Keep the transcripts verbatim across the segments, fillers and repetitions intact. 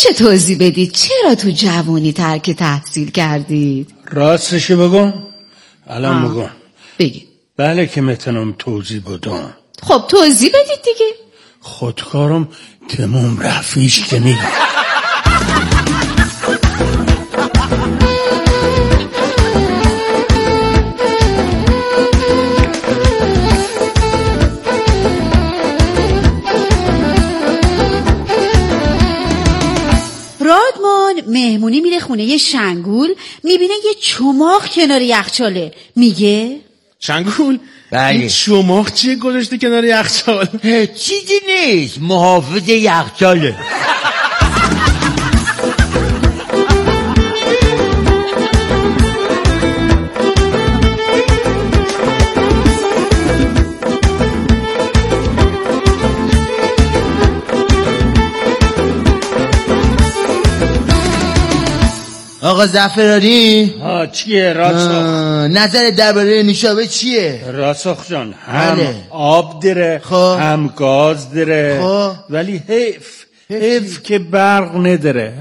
میشه توضیح بدید چرا تو جوانی ترک تحصیل کردید؟ راستشو بگم؟ الان بگم بگید. بله که میتونم توضیح بدم. خب توضیح بدید دیگه. خودکارم تمام رفیش که نیست. رادمان مهمونی میره خونه یه شنگول، میبینه یه چماق کنار یخچاله، میگه شنگول؟ بله. این چماق چیه گذاشته کنار یخچال؟ چیزی نیست، محافظ یخچاله. آقا زعفرانی ها چیه راسخ؟ نظر درباره نوشابه چیه؟ راسخ جان هم بله. آب داره خب. هم گاز داره خب. ولی حیف حیف که برق نداره.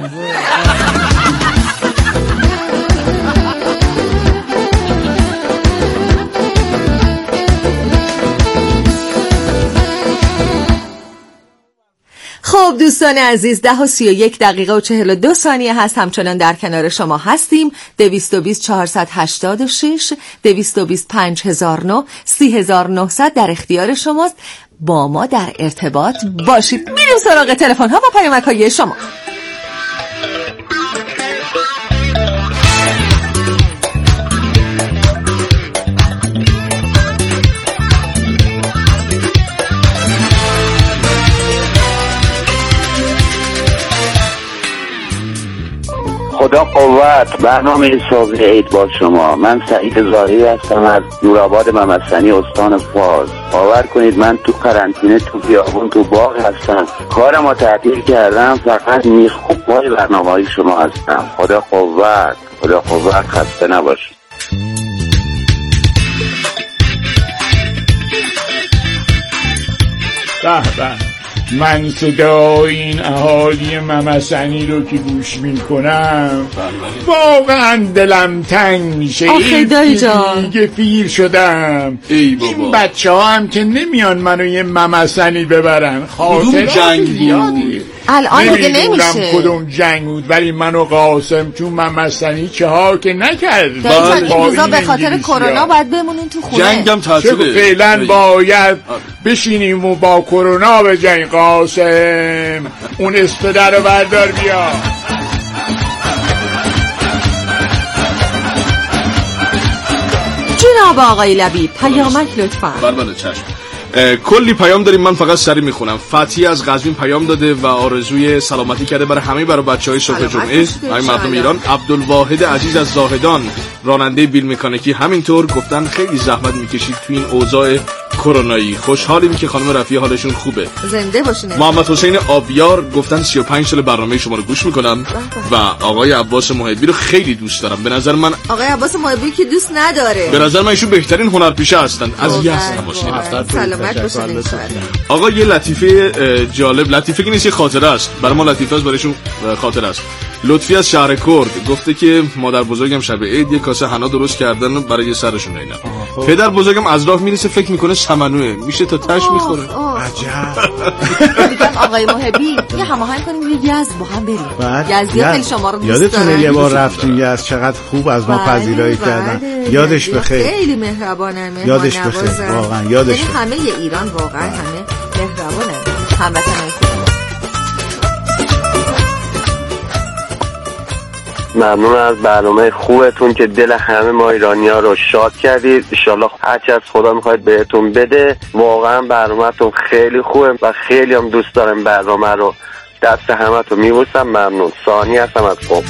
خب دوستان عزیز، ده و سی و یک دقیقه و چهل و دو ثانیه هست. همچنان در کنار شما هستیم. دویست و بیست چهارصد هشتاد و شش، دویست و بیست پنج هزار و نه، سی هزار و نهصد در اختیار شماست. با ما در ارتباط باشید. میریم سراغ تلفن ها و پیامک های شما. خدا قوت. برنامه صبح عید با شما. من سعید زاهری هستم از نورآباد ممسنی استان فارس. باور کنید من تو قرنطینه تو بیابون تو باغ هستم، کارم رو تعطیل کردم، فقط میخ خوب پای برنامه‌های شما هستم. خدا قوت. خدا قوت. خسته نباشید. به به، من صدای این اهالی ممسنی رو که گوش میکنم واقعا دلم تنگ میشه. آخه دایی جان دیگه پیر شدم. ای بابا، این بچه ها هم که نمیان منو یه ممسنی ببرن. خاطر جنگ بود الان دیگه نمیشه. کدوم جنگ بود، ولی منو قاسم تو ممسنی چه ها که نکرد. دایی جان این روزا به خاطر کرونا باید بمونین تو خونه. جنگم تعطیله. فعلا باید بشینیم و با کرونا به جنگ. قاسم اون اسپده رو بردار بیا. جناب آقای لبیب پیامک لطفا. بله بله چشم. کلی پیام داریم، من فقط سری میخونم. فتحی از قزوین پیام داده و آرزوی سلامتی کرده برای همه، برای بچهای صبح جمعه، همین مردم ایران. عبدالواحد عزیز از زاهدان، راننده بیل مکانیکی، همینطور گفتن خیلی زحمت میکشید تو این اوضاع کرونایی. خوشحالیم که خانم رفیع حالشون خوبه. زنده باشین. محمد حسین آبیار گفتن سی و پنج سال برنامه شما رو گوش میکنم و آقای عباس محبی رو خیلی دوست دارم. به نظر من آقای عباس محبی که دوست نداره، به نظر من ایشون بهترین هنرپیشه هستن. از یزد باشین. سلامت باشین. آقا یه لطیفه جالب، لطیفه که نیست، یه خاطره است برای ما. لطیفه است برایشون خاطره است. لطفی از شهر کرد گفته که مادر بزرگم شب عید یه کاسه حنا درست کردن برای سرشون. اینا پدر بزرگم از راه میرسه فکر میکنه سمنوه، میشه تا تش میخوره. عجب. میگم آقای محبی یه هماهنگ کنیم یه یزد با هم بریم. یزدی خیلی شما رو دوست دارن. یادتونه یه بار رفتیم یزد چقدر خوب از ما پذیرایی کردن. یادش بخیر. خیلی مهربانن. یادش بخیر واقعا. یادش بخیر. همه ایران واقعا همه مهربانن. هموطنان. ممنون از برنامه خوبتون که دل همه ما ایرانی‌ها رو شاد کردید. ان شاءالله هرچی از خدا میخواید بهتون بده. واقعا برنامه‌تون خیلی خوبه و خیلی هم دوست دارم برنامه رو. دست همتون میبوسم. ممنون. ثانی هستم از قم.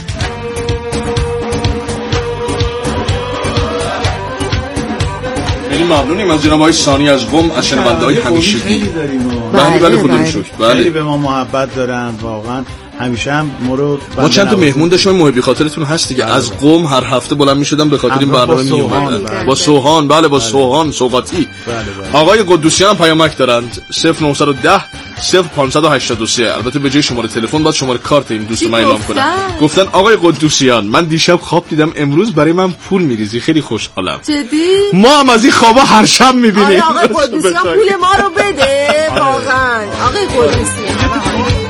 خیلی ممنونیم از جناب آقای ثانی از قم، از شنونده‌های همیشگی. بله بله خدا رو شکر. بله خیلی به ما محبت دارن واقعا. همیشه هم ما رو ما چند تا مهمون داشتیم محبی خاطرتون هست دیگه. از قم هر هفته بلند می‌شدم به خاطر این برنامه میومدن. با سوهان. بله با سوهان سوقاتی. آقای قدوسیان هم پیامک دارند. صفر نه یک صفر صفر پانصد و هشتاد و سه. البته به جای شماره تلفن باید شماره کارت این دوست من اعلام کنم. گفتن آقای قدوسیان من دیشب خواب دیدم امروز برای من پول میریزی، خیلی خوشحالم. جدی؟ ما هم از این خوابا هر شب میبینیم. آره آقای قدوسیان پول ما رو بده واقعا. آقای قدوسیان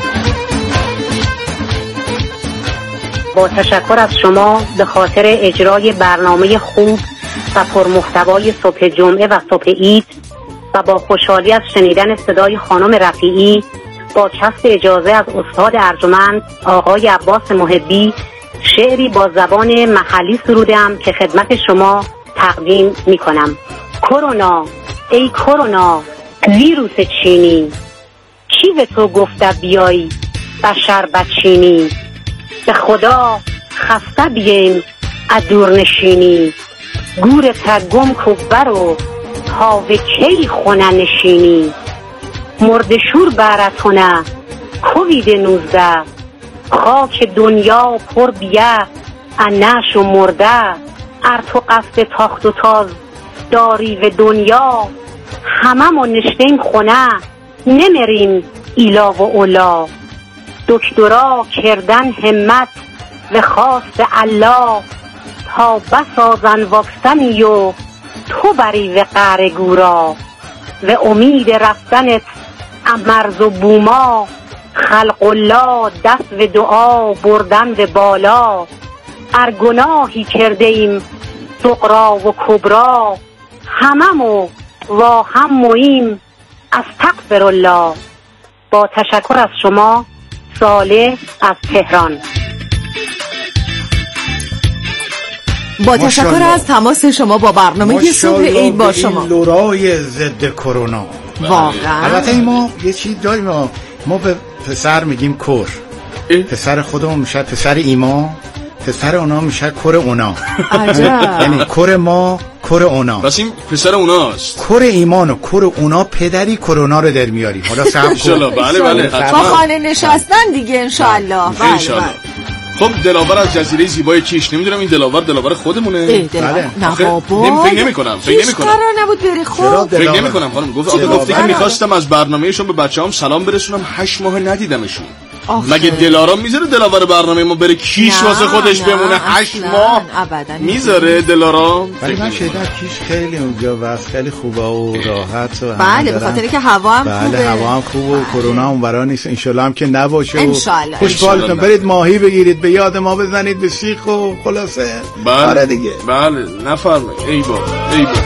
با تشکر از شما به خاطر اجرای برنامه خوب و پرمحتوای صبح جمعه و صبح عید و با خوشحالی از شنیدن صدای خانم رفیعی با کسب اجازه از استاد ارجمند آقای عباس محبی شعری با زبان محلی سرودم که خدمت شما تقدیم می کنم. کرونا ای کرونا ویروس چینی، کی به تو گفته بیایی بشر بچینی؟ به خدا خسته بیین ادور نشینی، گور تگم کبر و تاوه کی خونه نشینی. مردشور براتونه کووید نوزده، خاک دنیا پر بیه انش و مرده. ار تو قصد تاخت و تاز داری و دنیا، همه ما نشتیم خونه نمیریم ایلا و اولا. دکترا کردن همت و خواست الله، تا بسازن واکسنی و تو بری و قهر گورا. و امید رفتنت مرز و بوما، خلق الله دست و دعا بردن و بالا. ار گناهی کرده ایم صغرا و کبرا، هممو و هم مویم استغفر الله. با تشکر از شما صالح از تهران. با تشکر از تماس شما با برنامه صبح عید با شما. این لورای ضد کرونا واقعا. البته ما یه چیز داریم، ما, ما به پسر میگیم کر، پسر خودمون میشه پسر ایما، پسر اونا میشه کر اونا. عجب. یعنی کر ما کر اونا، بس این پسر اوناست. کر ایمان و کر اونا پدری کرونا رو در میاریم. حالا صبر کن ان شاء الله. بله بله با خانه نشستن دیگه ان شاء الله. ان شاء الله. خب دلاور از جزیره زیبای کیش، نمیدونم این دلاور دلاور خودمونه؟ بله. نه بابا نمی فکر نمی‌کنم فکر نمی‌کنم قرار نبود بری. خب فکر نمی‌کنم خانم. گفت آخه گفتی که می‌خواستم از برنامه‌شون به بچه‌ام سلام برسونم، هشت ماه ندیدمشون. مگه دلارام میذاره دلاور برنامه ما بره کیش واسه خودش بمونه هشت ماه؟ میذاره دلارام؟ ولی من شیدم کیش خیلی اونجا واسه خیلی خوبه و راحت و بله، به خاطر که هوا هم خوبه. بله هوا هم خوبه و کرونا اون برا نیست. ان شاءالله هم که نباشه. ان شاءالله. خوشحالتون برید ماهی بگیرید، به یاد ما بزنید به سیخ و خلاصه. بله دیگه. بله نفرمایید. ای بابا ای بابا.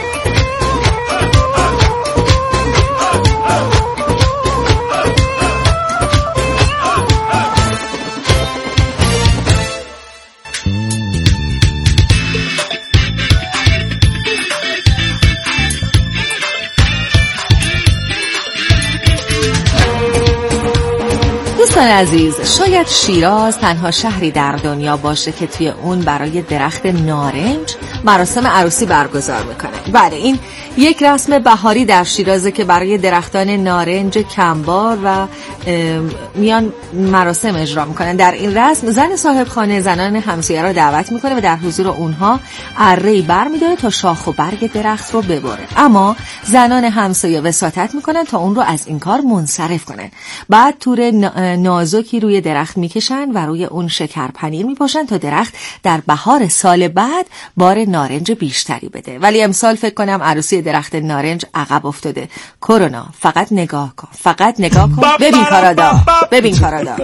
دوستان عزیز، شاید شیراز تنها شهری در دنیا باشه که توی اون برای درخت نارنج مراسم عروسی برگزار میکنه. بله، این یک رسم بهاری در شیرازه که برای درختان نارنج کمبار و میان مراسم اجرا میکنن. در این رسم زن صاحب خانه زنان همسایه را دعوت میکنه و در حضور اونها اره‌ای برمیداره تا شاخ و برگ درخت رو ببره، اما زنان همسایه وساطت میکنن تا اون رو از این کار منصرف کنن. بعد تور نازکی روی درخت میکشن و روی اون شکر پنیر میپاشن تا درخت در بهار سال بعد بار نارنج بیشتری بده. ولی امسال فکر کنم عروسی درخت نارنج عقب افتاده. کرونا فقط نگاه کن، فقط نگاه کن. ببین کارادا، ببین کارادا.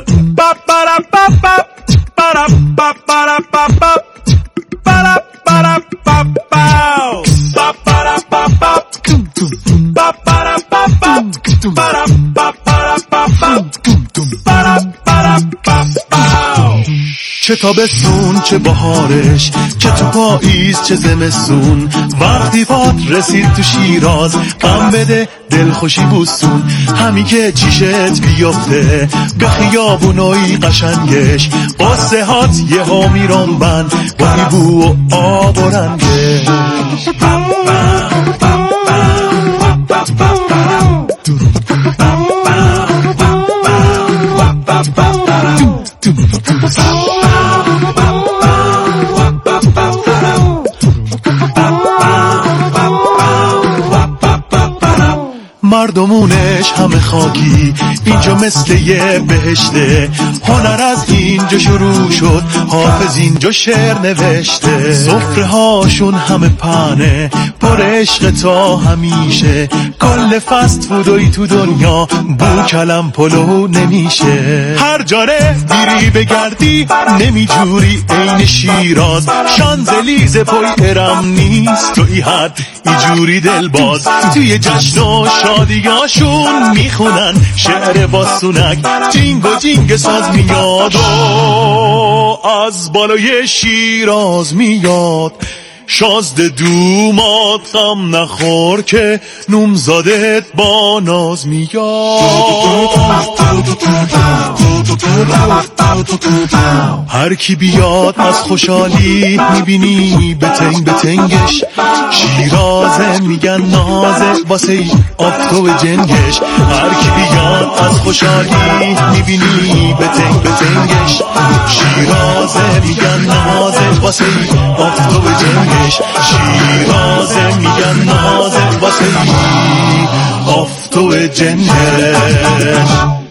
چه تابستون چه بهارش، چه تو پاییز چه زمستون، وقتی پات رسید تو شیراز غم بده دلخوشی بوسون. همین که چیشت بیفته به خیابونای قشنگش، قصه هات یه ها میرم بند با بو و آب و رنگش. مردمونش همه خاکی، اینجا مثل یه بهشته. هنر از اینجا شروع شد، حافظ اینجا شعر نوشته. سفره هاشون همه پنه، پر عشق تا همیشه. کل فست فودوی تو دنیا بو کلم پلو نمیشه. هر جاره بیری بگردی نمیجوری عین شیراز. شانزلیز پای ارم نیست تو ای حد ایجوری دل باز. توی جشن و شادیاشون میخونن شعر باسونک. جینگ و جینگ ساز میاد و از بالای شیراز میاد. شازده دومات غم نخور که نومزادت با ناز میاد. هر کی بیاد از خوشحالی میبینی بتنگ بتنگش. شیرازه میگن نازه واسه ای آفتو جنگش. هر کی بیاد از خوشحالی میبینی بتنگ بتنگش. شیرازه میگن نازه واسه ای آفتو جنگش. شیرازه میگن نازه واسه ای آفتو جنگش.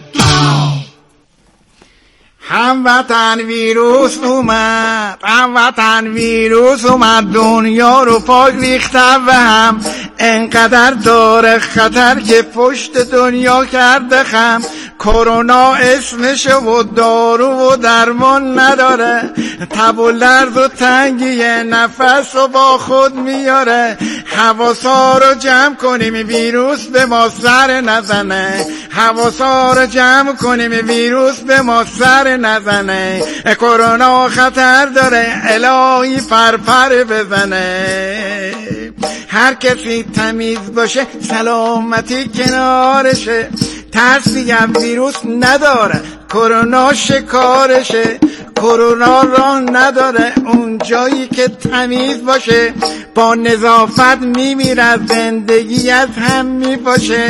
هموطن ویروس اومد، هموطن ویروس اومد، دنیا رو پاک ریخته و هم انقدر داره خطر که پشت دنیا کرده خم. کرونا اسمشه و دارو و درمان نداره، تب و لرز و تنگی نفس رو با خود میاره. حواسا رو جمع کنیم ویروس به ما سر نزنه، حواسا رو جمع کنیم ویروس به ما سر نزنه. کرونا خطر داره الهی پرپر بزنه. هر کسی تمیز باشه سلامتی کنارشه. ترسی از ویروس نداره، کرونا شکارشه. کرونا راه نداره اون جایی که تمیز باشه. با نظافت میمیره، زندگی از هم میپاشه.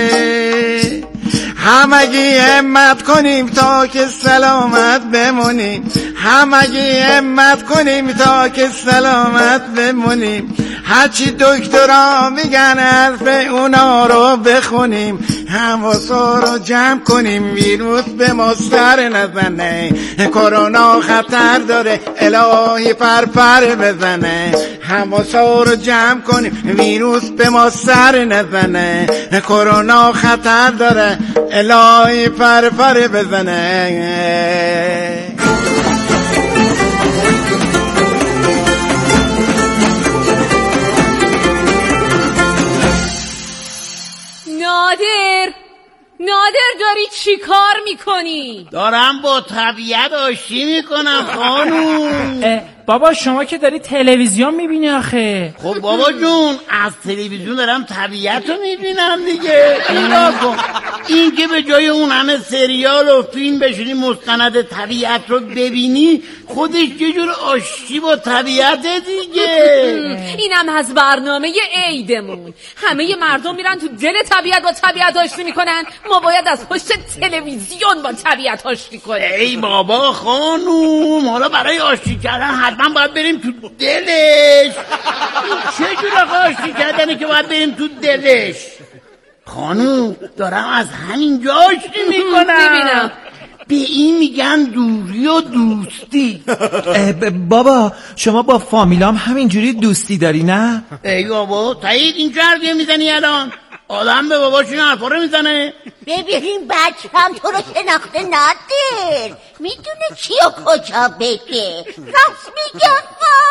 همگی همت کنیم تا که سلامت بمونیم، همگی همت کنیم تا که سلامت بمونیم. هرچی دکترها میگن حرف اونا رو بخونیم. حواسا رو جمع کنیم ویروس به ما سر نزنه. کرونا خطر داره الهی پرپر بزنه. حواسا رو جمع کنیم ویروس به ما سر نزنه. کرونا خطر داره الهی پرپر بزنه. نادر نادر داری چی کار میکنی؟ دارم با طبیعت آشتی میکنم خانوم. بابا شما که داری تلویزیون میبینی آخه. خب بابا جون از تلویزیون دارم طبیعت رو میبینم دیگه. اینا کن این که به جای اون همه سریال و فیلم بشینی مستند طبیعت رو ببینی خودش یه جور آشتی با طبیعت دیگه. اینم از برنامه عیدمون. همه مردم میرن تو دل طبیعت با طبیعت آشتی میکنن، ما باید از پشت تلویزیون با طبیعت آشتی کنیم. ای بابا خانوم، حالا برای آشتی کردن حتما باید بریم تو دلش. چه جور آشتی کردنه که باید بریم تو دلش؟ خانوم دارم از همین جا آشتی میکنم. ببینم به این میگن دوری و دوستی. بابا شما با فامیلام همینجوری دوستی داری نه؟ ای بابا تایید این چه حرفیه میزنی الان؟ آدم به باباش این حرفا رو میزنه؟ ببین بچم تو رو شناخته ندیر، میدونه چی و کجا بگه. راست میگم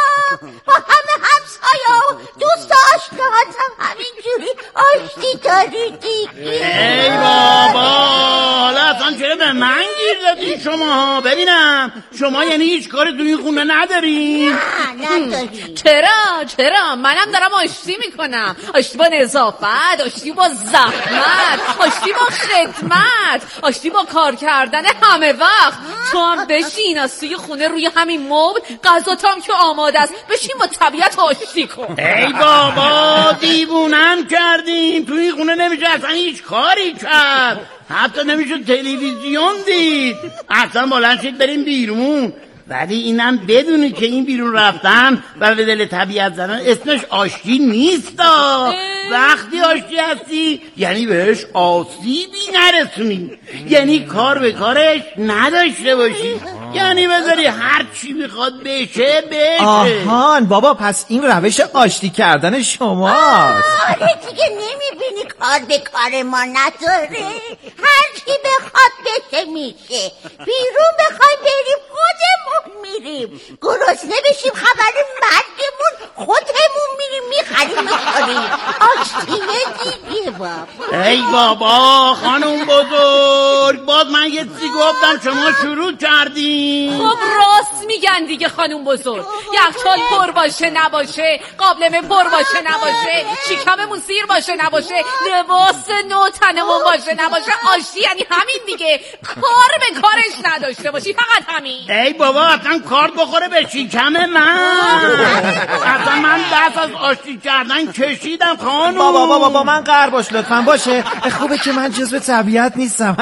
با همه همسایا و دوست آشنا هم همینجوری آشتی داری دیگه. ای بابا حالا اصلا چرا به من گیر دادی شما؟ ببینم شما یعنی هیچ کاری تو این خونه نداری؟ نه نداری. چرا چرا منم دارم آشتی میکنم. آشتی با نظافت، آشتی با زحمت، آشتی با خدمت، آشتی با کار کردن همه وقت. تو هم بشین از توی خونه روی همین مبل، غذات هم که آماده است، بشین با طبیعت آشتی کن. ای بابا دیوونم کردیم. تو این خونه نمیشه اصلا هیچ کاری کرد، حتی نمیشه تلویزیون دید. اصلا بلند شید بریم بیرون. ولی اینم بدونی که این بیرون رفتن و به دل طبیعت زدن اسمش آشتی نیست. وقتی آشتی هستی یعنی بهش آسیبی نرسونی، یعنی کار به کارش نداشته باشی، یعنی بذاری هر چی میخواد بشه بشه. آهان بابا، پس این روش آشتی کردن شماست. آره دیگه، نمیبینی کار به کار ما نداره، هر چی بخواد بشه میشه. بیرون بخوایم بریم خودمون میریم، گرسنه بشیم خبر مرگمون خودمون میریم میخریم میخوریم. آشتیه دیگه بابا. ای بابا خانم بزرگ، باز من یه چیزی گفتم شما شروع کردین. خب راست میگن دیگه خانم بزرگ، یخچال پر باشه نباشه، قابلمه پر باشه نباشه، شکممون سیر باشه نباشه، لباس نو تنمون باشه نباشه، آشتی یعنی همین دیگه، کار به کارش نداشته باشی، فقط همین. ای بابا اصلا کار بخوره به شکم من، اصلا من دست از آشتی کردن کشیدم خانم. بابا بابا با من قهر باش لطفا. باشه خوبه که من جزو طبیعت نیستم.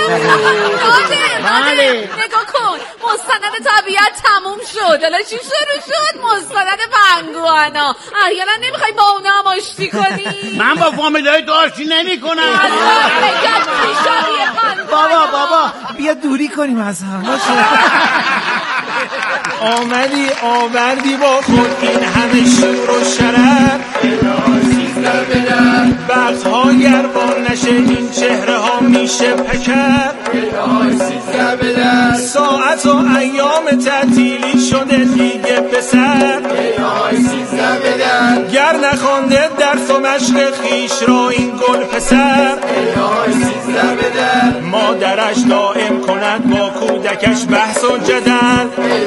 بله نگاه کن، مستند طبیعت تموم شد، حالا چی شروع شد؟ مستند پنگوانا. احیانا نمیخوای با اونا هم آشتی کنی؟ من با فامیلای تو آشتی نمی کنم. بابا بابا بیا دوری کنیم از هم. باشه آمدی آوردی با خود این همه شور و شرف، وقتها گربان نشه این چهره ها میشه پکر، ساعت و ایام تعطیلی شده دیگه بسر، گر نخونده درس و مشق خیش را این گل پسر، مادرش دائم کند با کودکش بحث و جدل،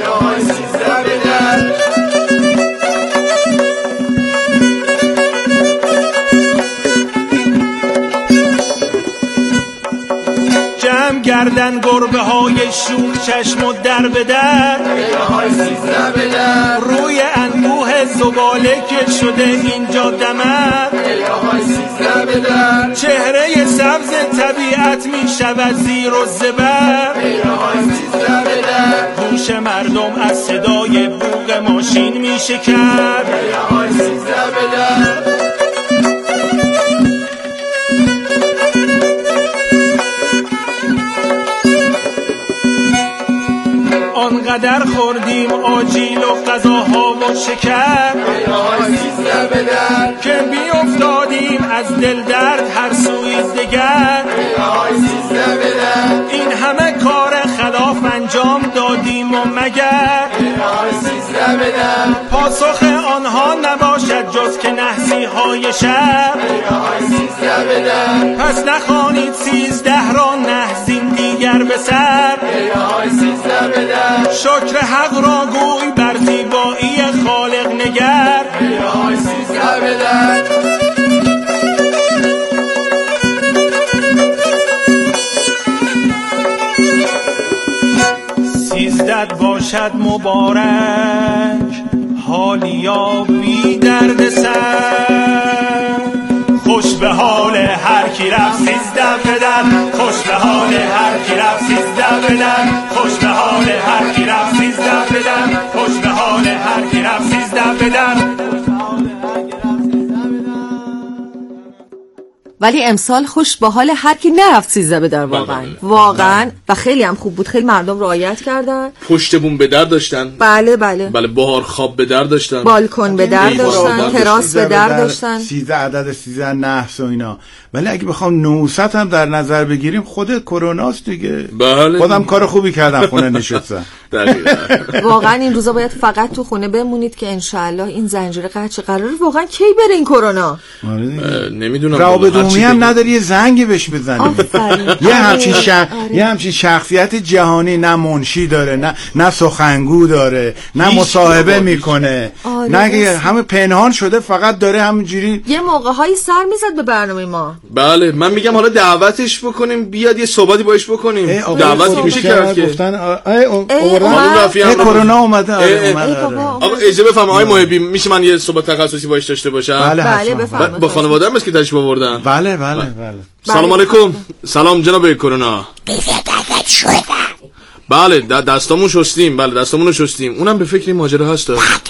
جمع گردن گربه های شوخ چشم و در به در، روی انبوه زباله که شده اینجا دمر، چهره سبز طبیعت می شود زیر و زبر، گوش مردم از صدای بوق ماشین می شکر، آنقدر خوردیم آجیل و غذاها و شکر، که بی افتادیم از دل درد هر سوی دگر، این همه کار خلاف انجام دادیم و مگر پاسخ آنها نباشد جز که نحسی های شر، پس نخوانید سیزده را نحزین دیگر به سر، شکر حق را گوی بر زیبایی خالق نگر، سیزدت باشد مبارک حالیا بی درد سر، خوش به حال هر کی رفت سیزده پدر، خوش به حال هر کی رفت سیزده پدر، خوش به حال هر کی رفت سیزده پدر، خوش به حال هر کی رفت سیزده پدر. ولی امسال خوش به حال هر کی نرفت سیزده به در، واقعا واقعا و خیلی هم خوب بود، خیلی مردم رعایت کردن، پشت بوم به در داشتن، بله بله بله بهار خواب به در داشتن، بالکن به در داشتن، تراس به در داشتن، سیزده عدد سیزده نحس و اینا. ولی اگه بخوام نوست هم در نظر بگیریم خود کروناست دیگه. بله خودم کار خوبی کردم خونه نشستم. واقعا این روزا باید فقط تو خونه بمونید که انشالله این زنجیره قطع قراره واقعا کی بره این کرونا. نمیدونم رابطه عمومی هم نداری یه زنگی بهش بزنی. یه همچین شخ... یه همچین شخصیت جهانی نه منشی داره، نه نه سخنگو داره، نه مصاحبه میکنه، نه همه پنهان شده، فقط داره همینجوری یه موقع‌هایی سر میزد به برنامه ما. بله من میگم حالا دعوتش بکنیم بیاد یه صحبتی باش بکنیم. دعوت میشه کرد که گفتن ای کرونا اومده. آقا اجازه بفرمایید آقای محبی میشه من یه صحبت تخصصی باش داشته باشم؟ بله بفرمایید. با خانواده هم است که تشریف آوردن. بله بله بله. سلام علیکم. سلام جناب کرونا. بله دستامون شستیم، بله دستامون رو شستیم. اونم به فکر این ماجرا هست.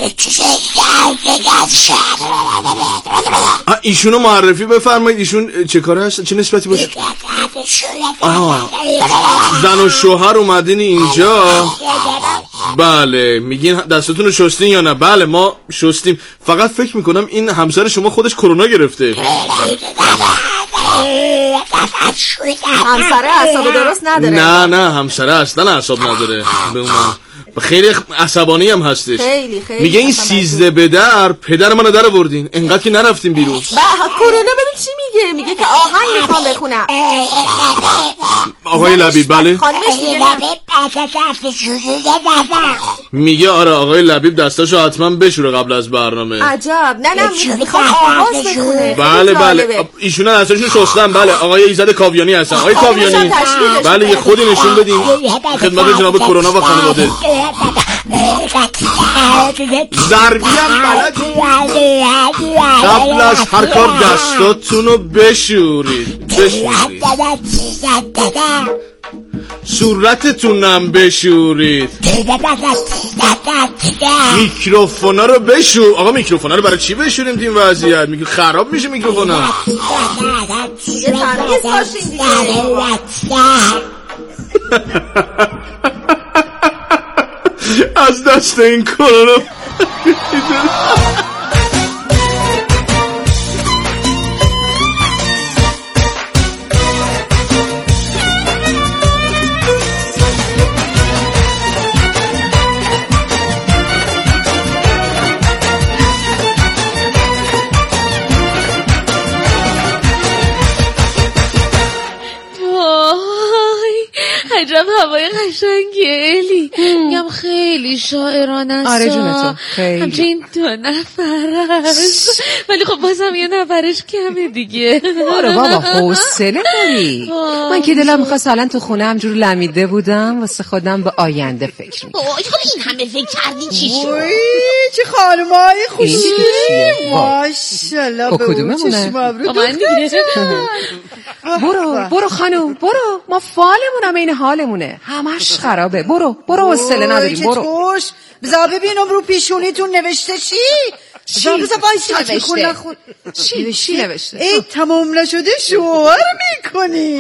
ایشونو معرفی بفرمایید. ایشون چه کاره هست؟ چه نسبتی باشه؟ آها زن و شوهر اومدین اینجا. بله میگین دستتون رو شستین یا نه؟ بله ما شستیم. فقط فکر میکنم این همسر شما خودش کرونا گرفته. همسره اعصاب درست نداره. نه نه همسره اصلا اعصاب نداره. به اون خیلی عصبانی هم هستش. خیلی خیلی میگه این سیزده به در پدر منو در آوردین انقدر که نرفتیم بیرون. با کرونا ببین چی میگه. میگه که آهنگ میخوام بخونم. آقای لبیب بله میگه آره آقای لبیب دستاشو حتما بشوره قبل از برنامه. عجب. نه نه میخوام آواز بخونه. بله بله ایشون دستاشون شستن. بله آقای ایزد کاویانی هستن. آقای کاویانی بله یه خودی نشون بدین خدمت جناب کرونا و خانواده. ضربی هم بلدی قبل از هر کار دستاتونو بشورید بشورید صورتتونم بشورید میکروفونا رو بشور. آقا میکروفونا رو برای چی بشوریم تیم وضعیت؟ میگه خراب میشه میکروفونا. از دست این کرونا عجب هوای قشنگیه الی. میگم خیلی شاعرانه است. آره جون تو خیلی. همچنین دو نفر است ولی خب بازم یه نفرش کمه دیگه. آره بابا حوصله داری. من که دلم می‌خواست الان تو خونه همجور لمیده بودم واسه خودم به آینده فکر می‌کردم. اوه خب این همه فکر کردی چی شد؟ چه خانمای خوشی. ماشاءالله. کدوممونه؟ برو برو خانم برو. ما فالمونم این حالمونه همش خرابه. برو برو حوصله نداریم. برو بذار ببینم رو پیشونیتون نوشته چی؟ چی بذار وایس نوشته؟ چی چی نوشته؟ ای تمام نشده شوهر میکنی.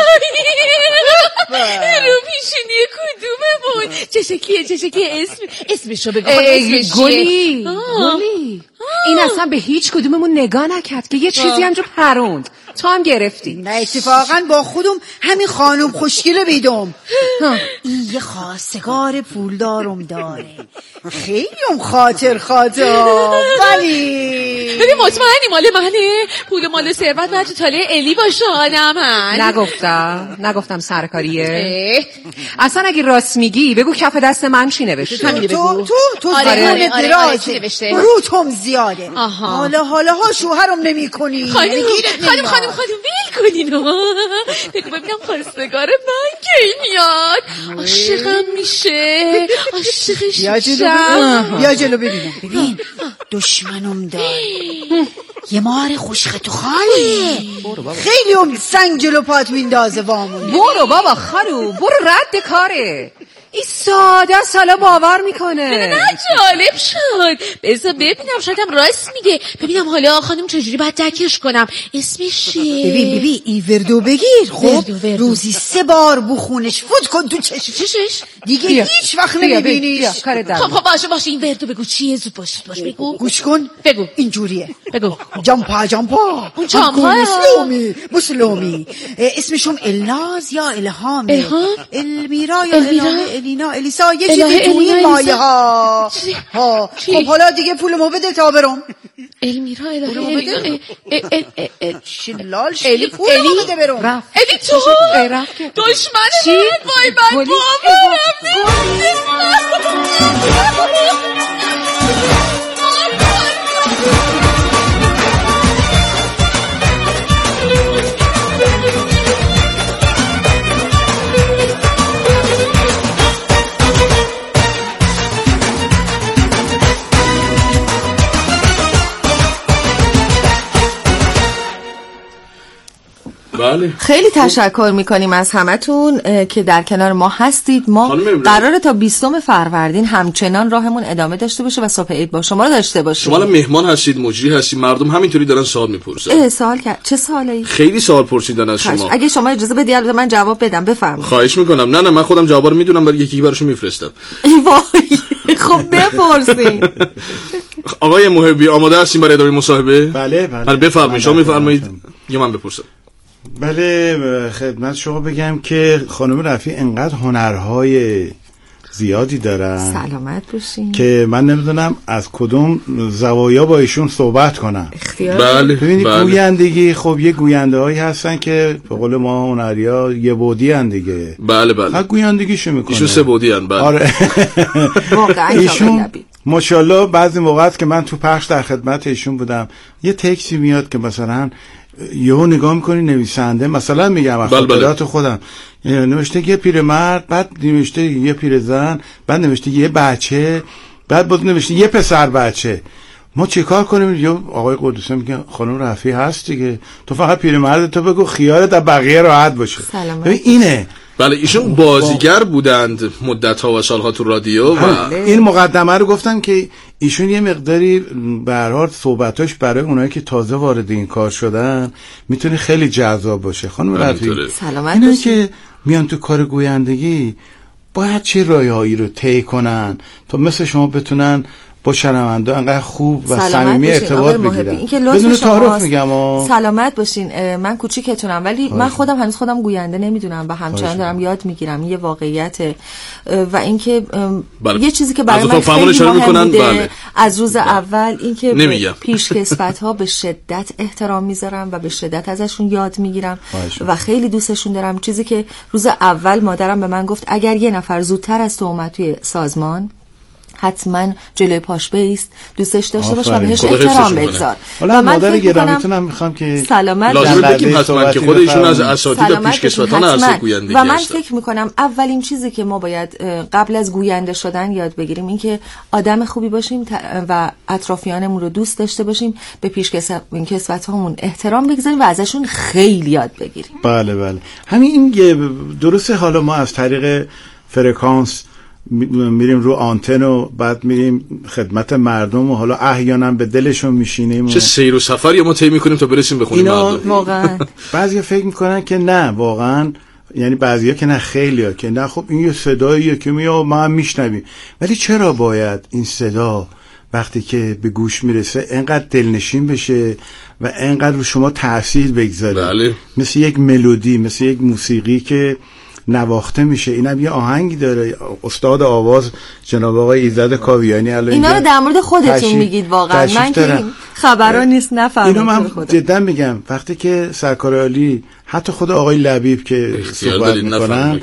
رو پیشونی کدوممون؟ چه شکلیه چه شکلیه؟ اسم اسمشو بگو. اسمش گلی گلی این اصلا به هیچ کدوممون نگاه نکرد که یه چیزی همجور پروند. تو هم گرفتی. نه اتفاقا با خودم همین خانم خوشگله بیدم. این یه خواستگار پولدارم داره خیلی هم خاطر خاطر. ولی ببین مطمئنی مال منه؟ پول مال ثروت باید تو تاله الی باشه آدم هست. نگفتم نگفتم سرکاریه. اصلا اگه راست میگی بگو کف دست من چی نوشته. تو تو تو تو آره آره آره آره چی نوشته؟ روتم زیاده. حالا حالا ها شوهرم نمی کنی. خانم خانم خانم خانم ویل کنین. بگو ببینم خواستگار من کی میاد. عاشقم میشه عاشقش میشم. بیا جلو ببینم. ببین دشمنم داره یه مار خوشخط و خاله خیلی هم سنگ جلو پات میندازه وامون. برو بابا خانو برو رد کاره. این ساده است حالا باور میکنه. نه نه جالب شد. بذار ببینم شاید هم راست میگه. ببینم حالا خانم چجوری باید دکش کنم. اسمش چیه؟ ببین ببین این وردو بگیر. خب وردو وردو. روزی سه بار بخونش فوت کن تو چشم چشش دیگه بیا. هیچ وقت بیا نمیبینیش. خب خب باشه باشه این وردو بگو چیه. زود باش باش بگو. گوش کن بگو اینجوریه. بگو جامپا جامپا. اون جامپا مسلومی مسلومی. اسمشون الناز یا الهام الهام المیرا یا الهام الینا الیسا یه چیزی تو این مایه ها ها. خب حالا دیگه پولمو بده تا برم. المیرا الهام شلال شلی پولمو بده برم. الی تو دشمن من وای من بله. خیلی تشکر میکنیم از همتون که در کنار ما هستید. ما قراره تا بیستم فروردین همچنان راهمون ادامه داشته باشه و صبح عید با شما رو داشته باشیم. شما مهمان هستید، مجری هستید، مردم همینطوری دارن سوال میپرسن. سوال کرد چه سوالی؟ خیلی سوال پرسیدن از شما. اگه شما اجازه بدید من جواب بدم، بفرمایید. خواهش میکنم. نه نه من خودم جوابا رو میدونم، برای یکی براشون میفرستم. وای خب بپرسید. آقای محبی آماده هستین برای ادامه مصاحبه؟ بله بله. بله بفرمایید. شما میفرمایید یا من بپرسم؟ بله خدمت شما بگم که خانم رفیع انقدر هنرهای زیادی دارن، سلامت باشین، که من نمیدونم از کدوم زوایا با ایشون صحبت کنم. بله ببینید بله. گویندگی خب یه گوینده هایی هستن که به قول ما هنریا یه بودی هن دیگه. بله بله. ها گویندگیشو میکنه. ایشون سه بودی هن. بله. آره. ایشون ماشاءالله بعضی موقعات که من تو پخش در خدمت ایشون بودم یه تکسی میاد که مثلا یهو نگاه میکنی نویسنده مثلا میگم از خاطرات خودم نوشته یه پیرمرد، بعد نوشته یه پیرزن، بعد نوشته یه بچه، بعد بود نوشته یه پسر بچه. ما چه کار کنیم؟ یا آقای قدوسی میگه خانم رفیع هست دیگه، تو فقط پیرمرد تو بگو خیالت در بقیه راحت باشه. ببین اینه. بله ایشون بازیگر بودند مدت ها و سالها تو رادیو و این مقدمه رو گفتم که ایشون یه مقداری به هر حال صحبتاش برای اونایی که تازه وارد این کار شدن میتونه خیلی جذاب باشه. خانم رفیع اینه که میان تو کار گویندگی باید چه راههایی رو طی کنن تا مثل شما بتونن با شنونده انقدر خوب و صمیمی ارتباط بگیرن. بدون تعارف میگم آه. سلامت باشین. من کوچیکتونم ولی من خودم هنوز خودم گوینده نمیدونم و همچنان دارم یاد میگیرم. یه واقعیت و اینکه بله. یه چیزی که برای من خیلی مهم بوده بله. از روز بله. اول اینکه پیشکسوت ها به شدت احترام میذارم و به شدت ازشون یاد میگیرم و خیلی دوستشون دارم. چیزی که روز اول مادرم به من گفت اگر یه نفر زودتر از تو اومد توی سازمان حتما جلوی پاش بیست، دوستش داشته باش و بهش احترام بگذار. حالا مادر گرامیتونم میخوام که سلامت لازم بگیم حتما که خود ایشون از اساتید پیشکسوتان هست گویندگی و من فکر میکنم اولین چیزی که ما باید قبل از گوینده شدن یاد بگیریم این که آدم خوبی باشیم و اطرافیانمون رو دوست داشته باشیم، به پیشکسوتامون احترام بگذاریم و ازشون خیلی یاد بگیریم. بله بله همین درسته. حالا ما از طریق فرکانس میریم رو آنتن و بعد میریم خدمت مردم و حالا احیانا به دلشون میشینیم. چه سیر و سفری ما طی میکنیم تا برسیم به خونه مردم. واقعا بعضیا فکر میکنن که نه واقعا، یعنی بعضیا که نه خیلیا که نه خب این یه صداییه که میاد ما هم میشنویم، ولی چرا باید این صدا وقتی که به گوش میرسه انقدر دلنشین بشه و انقدر رو شما تاثیر بگذاره؟ بله. مثل یک ملودی، مثل یک موسیقی که نواخته میشه. اینم یه آهنگی داره. استاد آواز جناب آقای ایزد کاویانی الان اینا رو در مورد خودتون میگید واقعا، من که این خبرا نیست نفهمیدم. اینو من جدا میگم وقتی که سرکار عالی حتی خود آقای لبیب که صحبت میکنن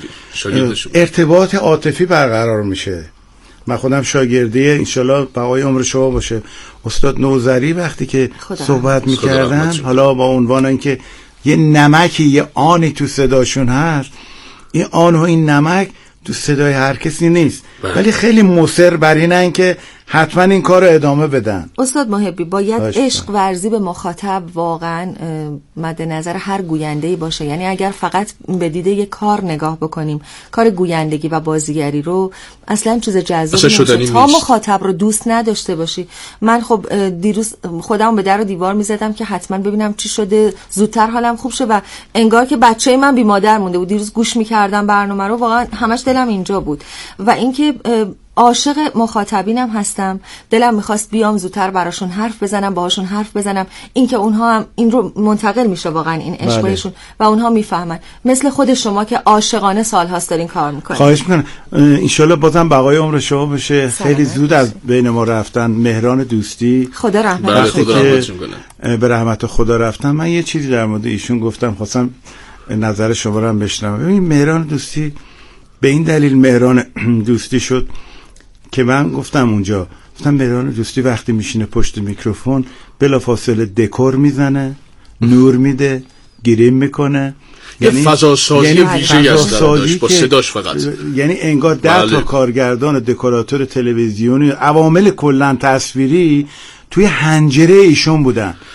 ارتباط عاطفی برقرار میشه. من خودم شاگردی انشالله بقای عمر شما باشه استاد نوذری وقتی که صحبت میکردن حالا با عنوان اینکه یه نمکی یه آنی تو صداشون هست، این آن و این نمک تو صدای هر کسی نیست بله. ولی خیلی مصر بر اینن که حتما این کار رو ادامه بدن. استاد محبی باید عشق ورزی به مخاطب واقعا مد نظر هر گوینده‌ای باشه. یعنی اگر فقط به دیده یک کار نگاه بکنیم، کار گویندگی و بازیگری رو اصلا چیز جذابی نیست تا مخاطب رو دوست نداشته باشی. من خب دیروز خودم به در و دیوار می‌زدم که حتما ببینم چی شده، زودتر حالم خوب شه و انگار که بچه من بی مادر مونده بود. دیروز گوش می‌کردم برنامه رو، واقعا همش دلم اینجا بود و اینکه عاشق مخاطبینم هستم. دلم میخواست بیام زودتر براشون حرف بزنم، باهاشون حرف بزنم، اینکه اونها هم این رو منتقل میشه واقعا این عشقشون و اونها میفهمن، مثل خود شما که عاشقانه سالهاست دارین کار میکنین. خواهش میکنم ان شاءالله بازم بقای عمر شما بشه. خیلی زود از بین ما رفتن مهران دوستی، خدا رحمت بله خدا رحمتشون کنه. به رحمت خدا رفتن. من یه چیزی در مورد ایشون گفتم، خواستم نظر شما رو هم بشنوم. ببین مهران دوستی به این دلیل مهران دوستی شد که من گفتم اونجا، گفتم مهران دوستی وقتی میشینه پشت میکروفون بلافاصله دکور میزنه، نور میده، گریم میکنه، یه فضا سازی یعنی ویژه‌ای است داشت با صداش فقط. یعنی انگار ده تا کارگردان، دکوراتور تلویزیونی، عوامل کلا تصویری توی حنجره ایشون بودن.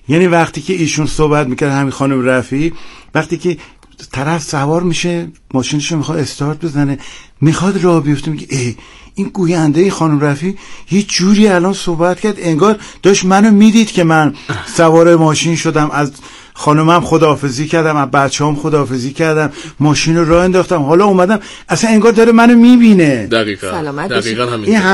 یعنی وقتی که ایشون صحبت میکرد همین خانم رفیعی، وقتی که طرف سوار میشه ماشینشو میخواد استارت بزنه میخواد راه بیفته میگه ای این گوینده خانم رفیعی یه جوری الان صحبت کرد انگار داشت منو میدید که من سوار ماشین شدم، از خانمم خداحافظی کردم، از بچه‌ام خداحافظی کردم، ماشین رو راه انداختم، حالا اومدم اصلا انگار داره منو میبینه. دقیقاً دقیقاً همین.